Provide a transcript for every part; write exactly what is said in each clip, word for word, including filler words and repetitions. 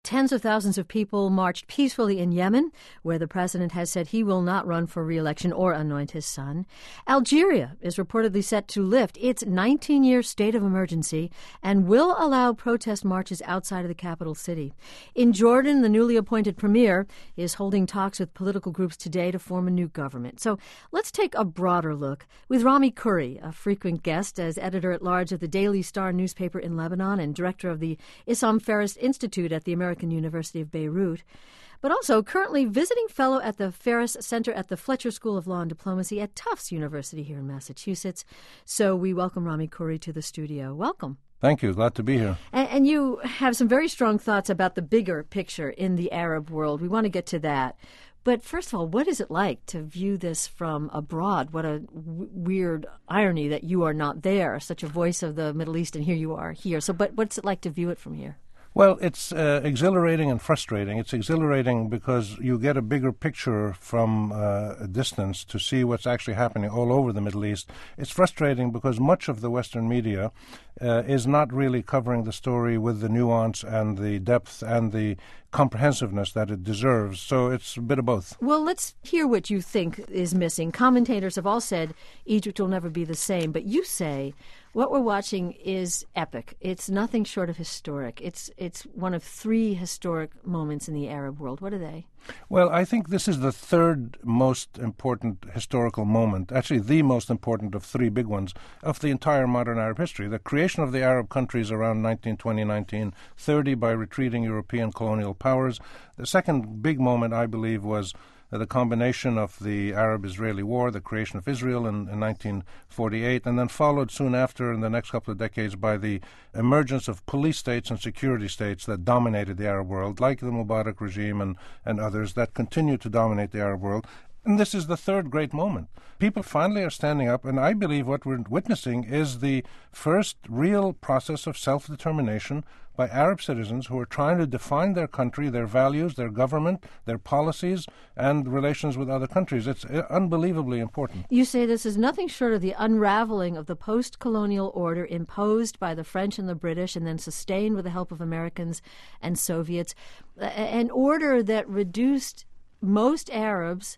tens of thousands of people marched peacefully in Yemen, where the president has said he will not run for re-election or anoint his son. Algeria is reportedly set to lift its nineteen-year state of emergency and will allow protest marches outside of the capital city. In Jordan, the newly appointed premier is holding talks with political groups today to form a new government. So let's take a broader look with Rami Khouri, a frequent guest as editor-at-large of the Daily Star newspaper in Lebanon and director of the Issam Ferris Institute at the American University of Beirut, but also currently visiting fellow at the Ferris Center at the Fletcher School of Law and Diplomacy at Tufts University here in Massachusetts. So we welcome Rami Khouri to the studio. Welcome. Thank you. Glad to be here. And, and you have some very strong thoughts about the bigger picture in the Arab world. We want to get to that. But first of all, what is it like to view this from abroad? What a w- weird irony that you are not there, such a voice of the Middle East, and here you are here. So but what's it like to view it from here? Well, it's uh, exhilarating and frustrating. It's exhilarating because you get a bigger picture from uh, a distance to see what's actually happening all over the Middle East. It's frustrating because much of the Western media uh, is not really covering the story with the nuance and the depth and the comprehensiveness that it deserves. So it's a bit of both. Well, let's hear what you think is missing. Commentators have all said Egypt will never be the same, but you say what we're watching is epic. It's nothing short of historic. It's it's one of three historic moments in the Arab world. What are they? Well, I think this is the third most important historical moment, actually the most important of three big ones, of the entire modern Arab history. The creation of the Arab countries around nineteen twenty, nineteen thirty by retreating European colonial powers. The second big moment, I believe, was Uh, the combination of the Arab-Israeli War, the creation of Israel in, in nineteen forty-eight, and then followed soon after in the next couple of decades by the emergence of police states and security states that dominated the Arab world, like the Mubarak regime and, and others that continue to dominate the Arab world. And this is the third great moment. People finally are standing up, and I believe what we're witnessing is the first real process of self-determination by Arab citizens who are trying to define their country, their values, their government, their policies, and relations with other countries. It's unbelievably important. You say this is nothing short of the unraveling of the post-colonial order imposed by the French and the British and then sustained with the help of Americans and Soviets, an order that reduced most Arabs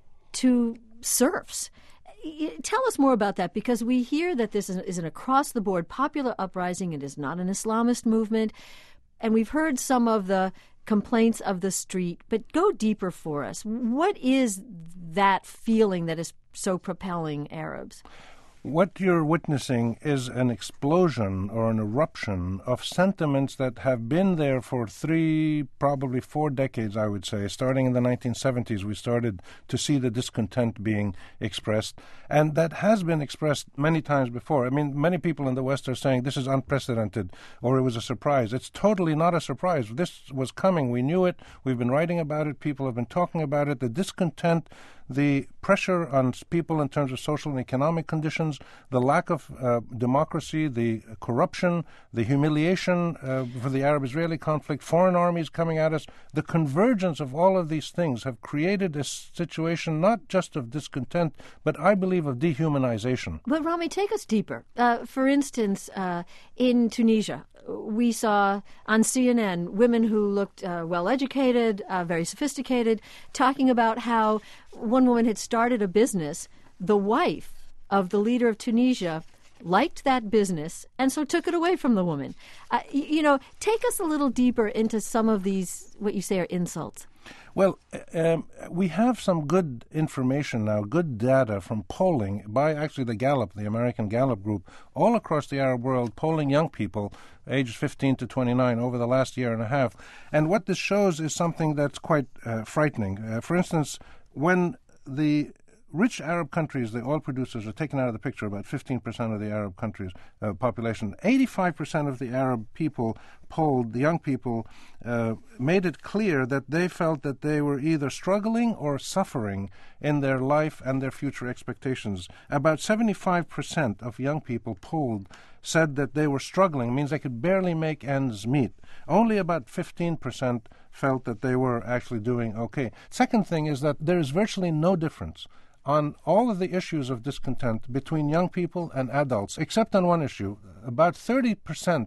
to serfs. Tell us more about that, because we hear that this is an across-the-board popular uprising. It is not an Islamist movement, and we've heard some of the complaints of the street, but go deeper for us. What is that feeling that is so propelling Arabs? What you're witnessing is an explosion or an eruption of sentiments that have been there for three, probably four decades, I would say. Starting in the nineteen seventies, we started to see the discontent being expressed, and that has been expressed many times before. I mean, many people in the West are saying this is unprecedented or it was a surprise. It's totally not a surprise. This was coming. We knew it. We've been writing about it. People have been talking about it. The discontent, the pressure on people in terms of social and economic conditions, the lack of uh, democracy, the corruption, the humiliation uh, for the Arab-Israeli conflict, foreign armies coming at us, the convergence of all of these things have created a situation not just of discontent, but I believe of dehumanization. But Rami, take us deeper. Uh, for instance, uh, in Tunisia, we saw on C N N women who looked uh, well-educated, uh, very sophisticated, talking about how one woman had started a business. The wife of the leader of Tunisia liked that business and so took it away from the woman. Uh, y- you know, take us a little deeper into some of these, what you say are insults. Well, um, we have some good information now, good data from polling by actually the Gallup, the American Gallup group, all across the Arab world, polling young people aged fifteen to twenty-nine over the last year and a half. And what this shows is something that's quite uh, frightening. Uh, for instance, when the rich Arab countries, the oil producers, are taken out of the picture, about fifteen percent of the Arab countries' uh, population. eighty-five percent of the Arab people polled, the young people, uh, made it clear that they felt that they were either struggling or suffering in their life and their future expectations. About seventy-five percent of young people polled said that they were struggling, means they could barely make ends meet. Only about fifteen percent felt that they were actually doing okay. Second thing is that there is virtually no difference on all of the issues of discontent between young people and adults, except on one issue. About thirty percent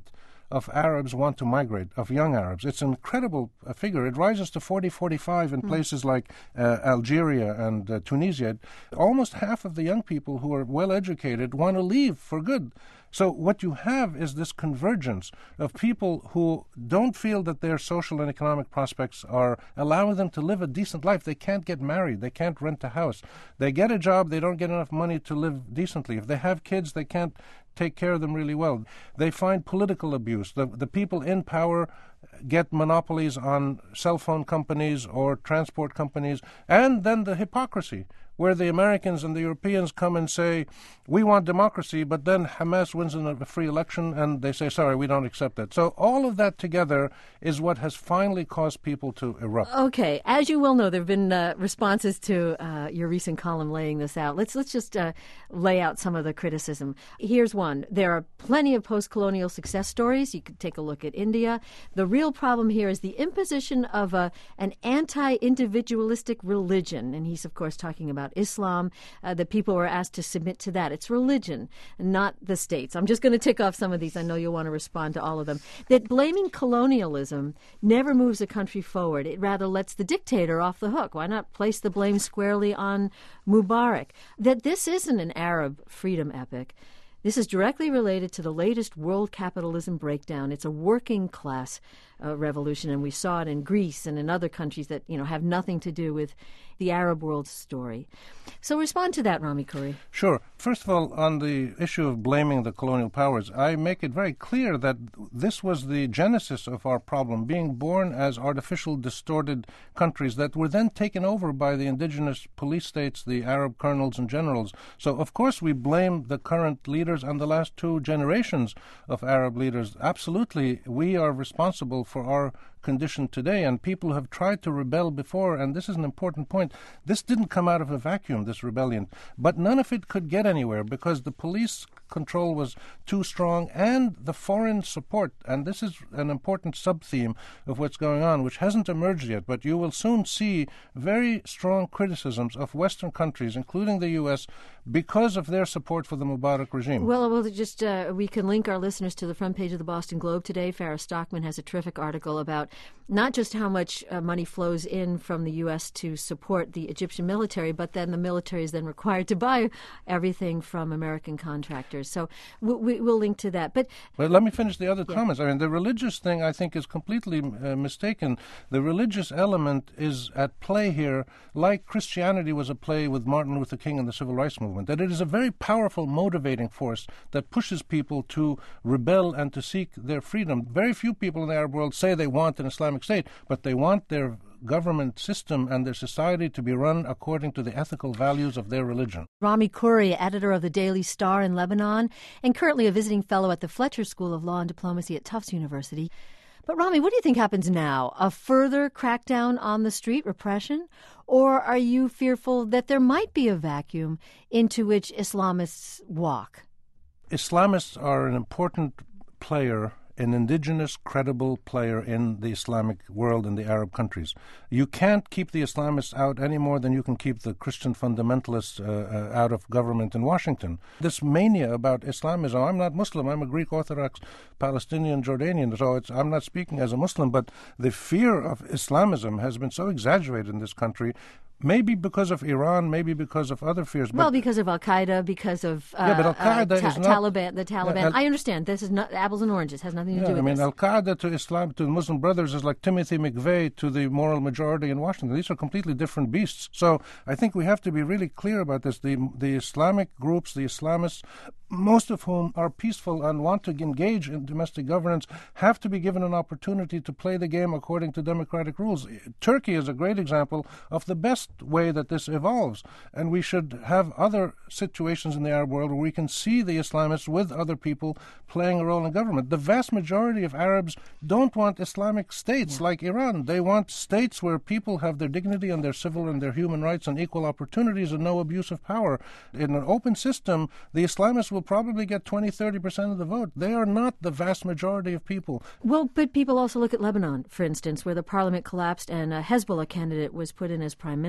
of Arabs want to migrate, of young Arabs. It's an incredible uh, figure. It rises to forty, forty-five in mm. places like uh, Algeria and uh, Tunisia. Almost half of the young people who are well educated want to leave for good. So what you have is this convergence of people who don't feel that their social and economic prospects are allowing them to live a decent life. They can't get married. They can't rent a house. They get a job. They don't get enough money to live decently. If they have kids, they can't take care of them really well. They find political abuse. The, the people in power get monopolies on cell phone companies or transport companies, and then the hypocrisy, where the Americans and the Europeans come and say, we want democracy, but then Hamas wins in a free election and they say, sorry, we don't accept that. So all of that together is what has finally caused people to erupt. Okay. As you well know, there have been uh, responses to uh, your recent column laying this out. Let's let's just uh, lay out some of the criticism. Here's one. There are plenty of post-colonial success stories. You could take a look at India. The real problem here is the imposition of a, an anti-individualistic religion. And he's, of course, talking about Islam, uh, that people were asked to submit to that. It's religion, not the states. I'm just going to tick off some of these. I know you'll want to respond to all of them. That blaming colonialism never moves a country forward. It rather lets the dictator off the hook. Why not place the blame squarely on Mubarak? That this isn't an Arab freedom epic. This is directly related to the latest world capitalism breakdown. It's a working class uh, revolution, and we saw it in Greece and in other countries that, you know, have nothing to do with the Arab world's story. So respond to that, Rami Khouri. Sure. First of all, on the issue of blaming the colonial powers, I make it very clear that this was the genesis of our problem, being born as artificial, distorted countries that were then taken over by the indigenous police states, the Arab colonels and generals. So, of course, we blame the current leaders and the last two generations of Arab leaders. Absolutely, we are responsible for our condition today, and people have tried to rebel before, and this is an important point. This didn't come out of a vacuum, this rebellion, but none of it could get anywhere because the police control was too strong and the foreign support, and this is an important sub-theme of what's going on, which hasn't emerged yet, but you will soon see very strong criticisms of Western countries, including the U S, because of their support for the Mubarak regime. Well, well just uh, we can link our listeners to the front page of the Boston Globe today. Farah Stockman has a terrific article about not just how much uh, money flows in from the U S to support the Egyptian military, but then the military is then required to buy everything from American contractors. So we, we, we'll link to that. But well, let me finish the other yeah. comments. I mean, the religious thing, I think, is completely uh, mistaken. The religious element is at play here, like Christianity was at play with Martin Luther King and the Civil Rights Movement, that it is a very powerful motivating force that pushes people to rebel and to seek their freedom. Very few people in the Arab world say they want an Islamic State, but they want their government system and their society to be run according to the ethical values of their religion. Rami Khouri, editor of the Daily Star in Lebanon, and currently a visiting fellow at the Fletcher School of Law and Diplomacy at Tufts University. But Rami, what do you think happens now? A further crackdown on the street, repression? Or are you fearful that there might be a vacuum into which Islamists walk? Islamists are an important player, an indigenous, credible player in the Islamic world and the Arab countries. You can't keep the Islamists out any more than you can keep the Christian fundamentalists uh, uh, out of government in Washington. This mania about Islamism, I'm not Muslim, I'm a Greek Orthodox Palestinian Jordanian, so it's, I'm not speaking as a Muslim, but the fear of Islamism has been so exaggerated in this country. Maybe because of Iran, maybe because of other fears. Well, because of Al-Qaeda, because of uh, yeah, but Al-Qaeda uh, ta- is not, Taliban, the Taliban. Al- I understand. This is not apples and oranges. It has nothing to yeah, do with I mean, this. Al-Qaeda to Islam, to the Muslim Brothers is like Timothy McVeigh to the moral majority in Washington. These are completely different beasts. So I think we have to be really clear about this. The, the Islamic groups, the Islamists, most of whom are peaceful and want to engage in domestic governance, have to be given an opportunity to play the game according to democratic rules. Turkey is a great example of the best way that this evolves, and we should have other situations in the Arab world where we can see the Islamists with other people playing a role in government. The vast majority of Arabs don't want Islamic states yeah. like Iran. They want states where people have their dignity and their civil and their human rights and equal opportunities and no abuse of power. In an open system, the Islamists will probably get twenty, thirty percent of the vote. They are not the vast majority of people. Well, but people also look at Lebanon, for instance, where the parliament collapsed and a Hezbollah candidate was put in as prime minister.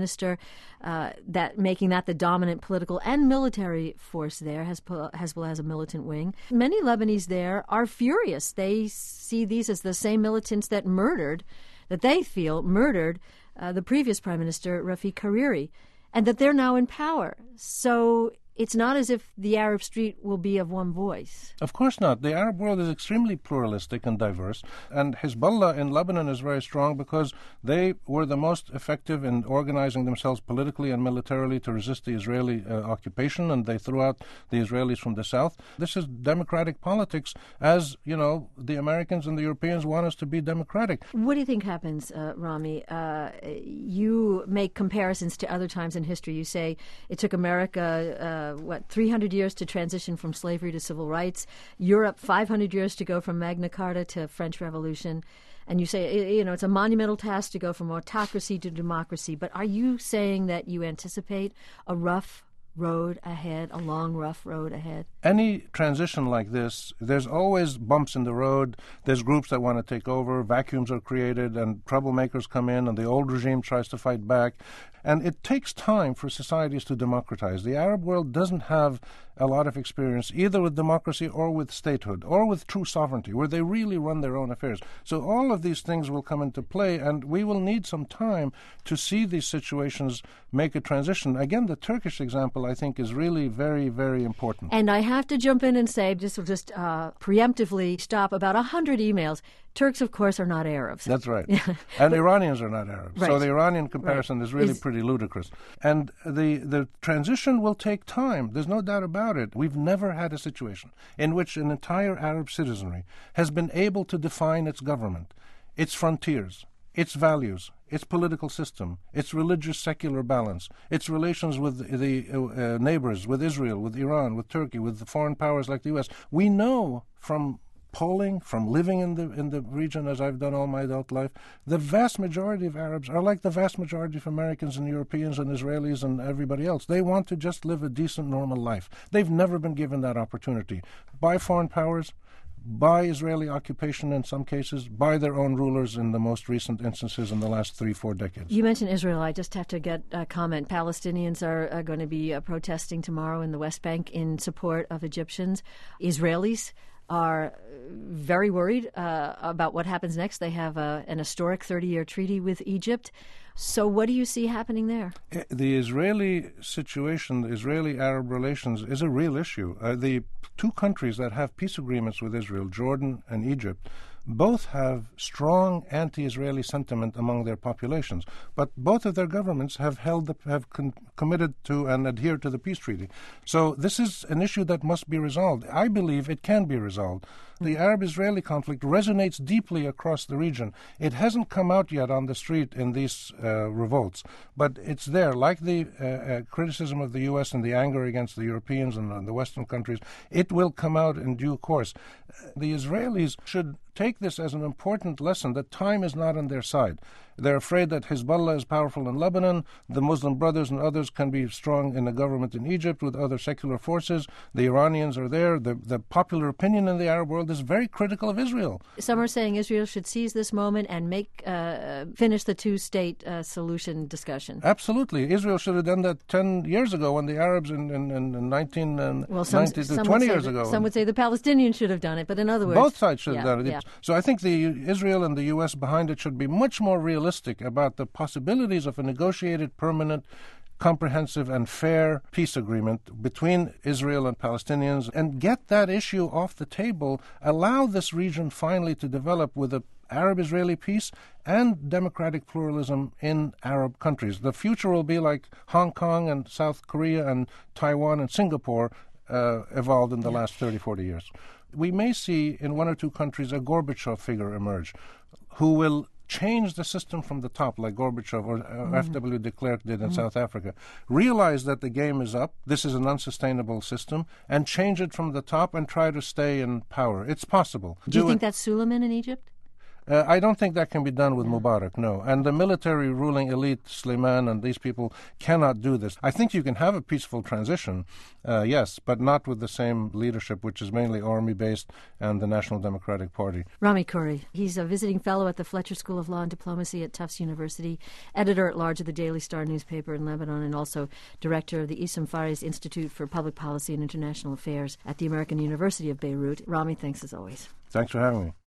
minister, uh, that making that the dominant political and military force there. Hezbollah has a militant wing. Many Lebanese there are furious. They see these as the same militants that murdered, that they feel murdered uh, the previous prime minister, Rafiq Hariri, and that they're now in power. So it's not as if the Arab street will be of one voice. Of course not. The Arab world is extremely pluralistic and diverse, and Hezbollah in Lebanon is very strong because they were the most effective in organizing themselves politically and militarily to resist the Israeli uh, occupation, and they threw out the Israelis from the south. This is democratic politics, as, you know, the Americans and the Europeans want us to be democratic. What do you think happens, uh, Rami? Uh, you make comparisons to other times in history. You say it took America... Uh, Uh, what, three hundred years to transition from slavery to civil rights, Europe five hundred years to go from Magna Carta to French Revolution, and you say, you know, it's a monumental task to go from autocracy to democracy. But are you saying that you anticipate a rough road ahead, a long, rough road ahead? Any transition like this, there's always bumps in the road. There's groups that want to take over, vacuums are created, and troublemakers come in, and the old regime tries to fight back. And it takes time for societies to democratize. The Arab world doesn't have a lot of experience either with democracy or with statehood or with true sovereignty, where they really run their own affairs. So all of these things will come into play, and we will need some time to see these situations make a transition. Again, the Turkish example, I think, is really very, very important. And I have to jump in and say, just, just uh, preemptively stop about one hundred emails. Turks, of course, are not Arabs. That's right. And Iranians are not Arabs. Right. So the Iranian comparison right. is really is, pretty ludicrous. And the, the transition will take time. There's no doubt about it. We've never had a situation in which an entire Arab citizenry has been able to define its government, its frontiers, its values, its political system, its religious secular balance, its relations with the uh, neighbors, with Israel, with Iran, with Turkey, with the foreign powers like the U S. We know from polling, from living in the in the region as I've done all my adult life, the vast majority of Arabs are like the vast majority of Americans and Europeans and Israelis and everybody else. They want to just live a decent, normal life. They've never been given that opportunity by foreign powers, by Israeli occupation in some cases, by their own rulers in the most recent instances in the last three, four decades. You mentioned Israel. I just have to get a comment. Palestinians are, are going to be uh, protesting tomorrow in the West Bank in support of Egyptians. Israelis are very worried uh, about what happens next. They have a, an historic thirty-year treaty with Egypt. So what do you see happening there? The Israeli situation, the Israeli-Arab relations, is a real issue. Uh, the two countries that have peace agreements with Israel, Jordan and Egypt, both have strong anti-Israeli sentiment among their populations, but both of their governments have held, the, have con- committed to and adhered to the peace treaty. So this is an issue that must be resolved. I believe it can be resolved. The Arab-Israeli conflict resonates deeply across the region. It hasn't come out yet on the street in these uh, revolts, but it's there. Like the uh, uh, criticism of the U S and the anger against the Europeans and, and the Western countries, it will come out in due course. Uh, the Israelis should take this as an important lesson that time is not on their side. They're afraid that Hezbollah is powerful in Lebanon, the Muslim Brothers and others can be strong in the government in Egypt with other secular forces, the Iranians are there, the, the popular opinion in the Arab world is very critical of Israel. Some are saying Israel should seize this moment and make uh, finish the two-state uh, solution discussion. Absolutely. Israel should have done that ten years ago when the Arabs in, in, in nineteen ninety, well, some, some twenty years that, ago. Some would say the Palestinians should have done it, but in other words... Both sides should yeah, have done it. Yeah. So I think the Israel and the U S behind it should be much more realistic about the possibilities of a negotiated, permanent, comprehensive and fair peace agreement between Israel and Palestinians and get that issue off the table, allow this region finally to develop with a Arab-Israeli peace and democratic pluralism in Arab countries. The future will be like Hong Kong and South Korea and Taiwan and Singapore uh, evolved in the last thirty, forty years. We may see in one or two countries a Gorbachev figure emerge who will change the system from the top, like Gorbachev or uh, mm-hmm. F W de Klerk did in mm-hmm. South Africa. Realize that the game is up, this is an unsustainable system, and change it from the top and try to stay in power. It's possible. Do you Do think it. that's Suleiman in Egypt? Uh, I don't think that can be done with Mubarak, no. And the military ruling elite, Suleiman and these people, cannot do this. I think you can have a peaceful transition, uh, yes, but not with the same leadership, which is mainly army-based, and the National Democratic Party. Rami Khouri, he's a visiting fellow at the Fletcher School of Law and Diplomacy at Tufts University, editor-at-large of the Daily Star newspaper in Lebanon, and also director of the Issam Fares Institute for Public Policy and International Affairs at the American University of Beirut. Rami, thanks as always. Thanks for having me.